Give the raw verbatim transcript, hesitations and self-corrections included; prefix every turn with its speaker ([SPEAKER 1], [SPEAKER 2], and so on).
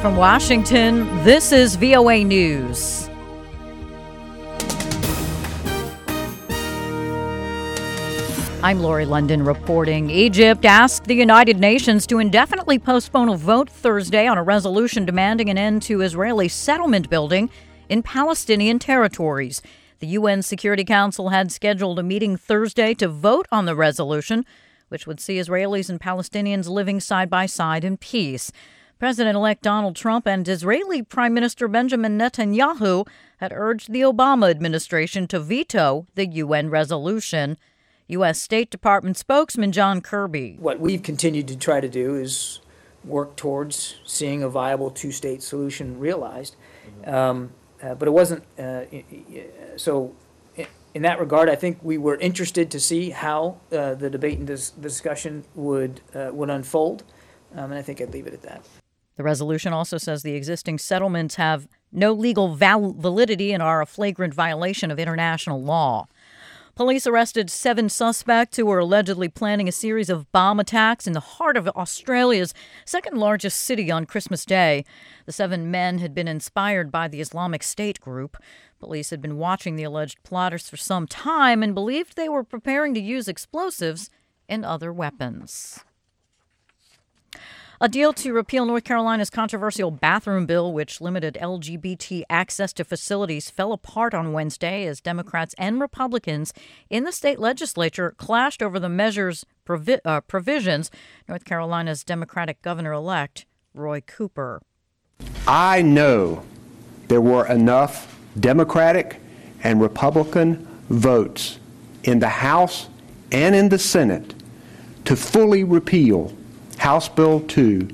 [SPEAKER 1] from Washington, this is V O A News. I'm Lori London reporting. Egypt asked the United Nations to indefinitely postpone a vote Thursday on a resolution demanding an end to Israeli settlement building in Palestinian territories. The U N Security Council had scheduled a meeting Thursday to vote on the resolution, which would see Israelis and Palestinians living side by side in peace. President-elect Donald Trump and Israeli Prime Minister Benjamin Netanyahu had urged the Obama administration to veto the U N resolution. U S State Department spokesman John Kirby.
[SPEAKER 2] What we've continued to try to do is work towards seeing a viable two-state solution realized. Um, uh, but it wasn't, uh, so in that regard, I think we were interested to see how uh, the debate and dis- discussion would, uh, would unfold, um, and I think I'd leave it at that.
[SPEAKER 1] The resolution also says the existing settlements have no legal val- validity and are a flagrant violation of international law. Police arrested seven suspects who were allegedly planning a series of bomb attacks in the heart of Australia's second largest city on Christmas Day. The seven men had been inspired by the Islamic State group. Police had been watching the alleged plotters for some time and believed they were preparing to use explosives and other weapons. A deal to repeal North Carolina's controversial bathroom bill, which limited L G B T access to facilities, fell apart on Wednesday as Democrats and Republicans in the state legislature clashed over the measure's provi- uh, provisions. North Carolina's Democratic governor-elect, Roy Cooper.
[SPEAKER 3] I know there were enough Democratic and Republican votes in the House and in the Senate to fully repeal House Bill two